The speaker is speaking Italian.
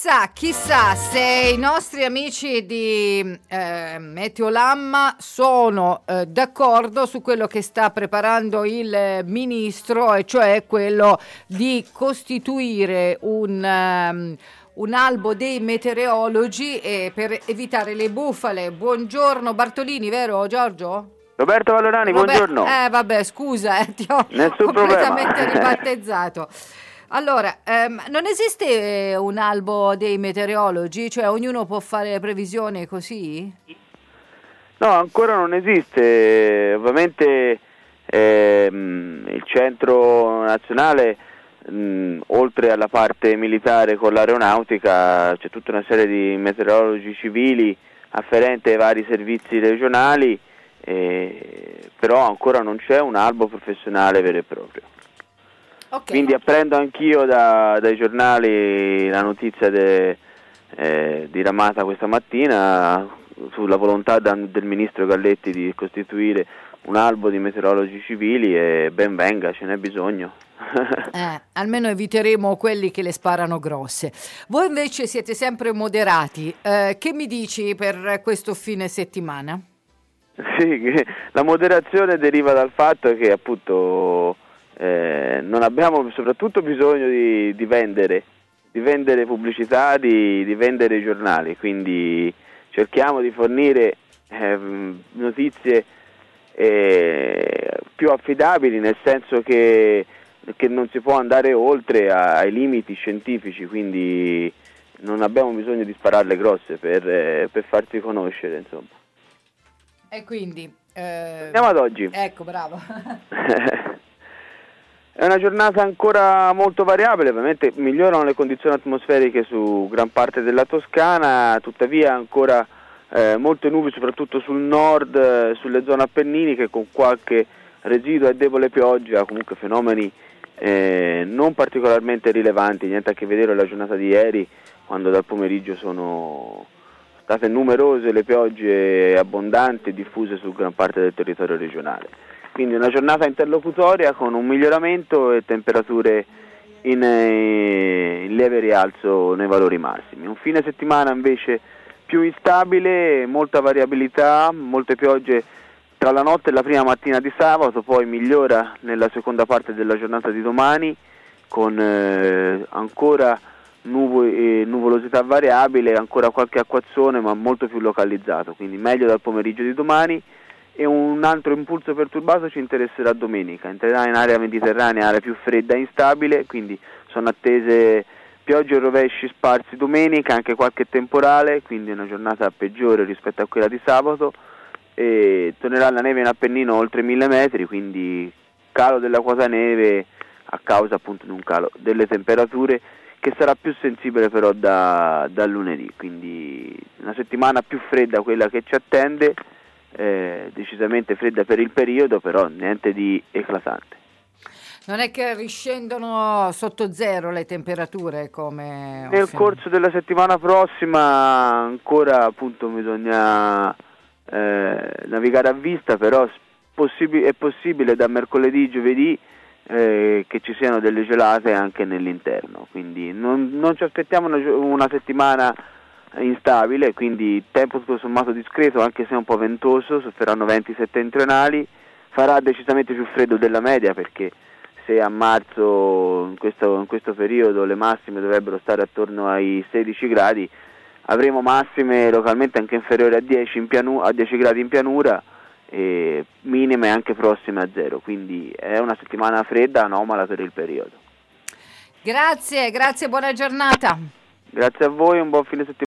chissà se i nostri amici di Meteolamma sono d'accordo su quello che sta preparando il ministro, e cioè quello di costituire un albo dei meteorologi per evitare le bufale. Buongiorno Bartolini, vero Giorgio? Roberto Valorani, buongiorno. Vabbè, scusa, ti ho Nessun completamente problema. ribattezzato. Allora, non esiste un albo dei meteorologi? Cioè ognuno può fare previsioni così? No, ancora non esiste. Ovviamente il centro nazionale, oltre alla parte militare con l'aeronautica, c'è tutta una serie di meteorologi civili afferente ai vari servizi regionali, però ancora non c'è un albo professionale vero e proprio. Okay. Quindi apprendo anch'io dai giornali la notizia diramata questa mattina sulla volontà del ministro Galletti di costituire un albo di meteorologi civili, e ben venga, ce n'è bisogno. Almeno eviteremo quelli che le sparano grosse. Voi invece siete sempre moderati. Che mi dici per questo fine settimana? Sì, la moderazione deriva dal fatto che appunto non abbiamo soprattutto bisogno di vendere pubblicità, di vendere i giornali, quindi cerchiamo di fornire notizie più affidabili, nel senso che non si può andare oltre ai limiti scientifici, quindi non abbiamo bisogno di spararle grosse per farsi conoscere, insomma. E quindi andiamo ad oggi. Ecco, bravo. È una giornata ancora molto variabile, ovviamente migliorano le condizioni atmosferiche su gran parte della Toscana, tuttavia ancora molte nubi soprattutto sul nord, sulle zone appenniniche, con qualche residua e debole pioggia, comunque fenomeni non particolarmente rilevanti, niente a che vedere con la giornata di ieri, quando dal pomeriggio sono state numerose le piogge abbondanti e diffuse su gran parte del territorio regionale. Quindi una giornata interlocutoria con un miglioramento e temperature in lieve rialzo nei valori massimi. Un fine settimana invece più instabile, molta variabilità, molte piogge tra la notte e la prima mattina di sabato, poi migliora nella seconda parte della giornata di domani con ancora nuvolosità variabile, ancora qualche acquazzone ma molto più localizzato, quindi meglio dal pomeriggio di domani. E un altro impulso perturbato ci interesserà domenica, entrerà in area mediterranea, area più fredda e instabile, quindi sono attese piogge e rovesci sparsi domenica, anche qualche temporale, quindi una giornata peggiore rispetto a quella di sabato, e tornerà la neve in Appennino oltre 1000 metri, quindi calo della quota neve a causa appunto di un calo delle temperature che sarà più sensibile però da lunedì, quindi una settimana più fredda quella che ci attende, decisamente fredda per il periodo, però niente di eclatante. Non è che riscendono sotto zero le temperature come nel corso della settimana prossima ancora appunto bisogna navigare a vista, però è possibile da mercoledì, giovedì che ci siano delle gelate anche nell'interno, quindi non ci aspettiamo una settimana instabile, quindi tempo tutto sommato discreto, anche se un po' ventoso, sofferranno venti settentrionali, farà decisamente più freddo della media, perché se a marzo in questo periodo le massime dovrebbero stare attorno ai 16 gradi, avremo massime localmente anche inferiori a 10 gradi in pianura e minime anche prossime a zero, quindi è una settimana fredda, anomala per il periodo. Grazie, buona giornata. Grazie a voi, un buon fine settimana.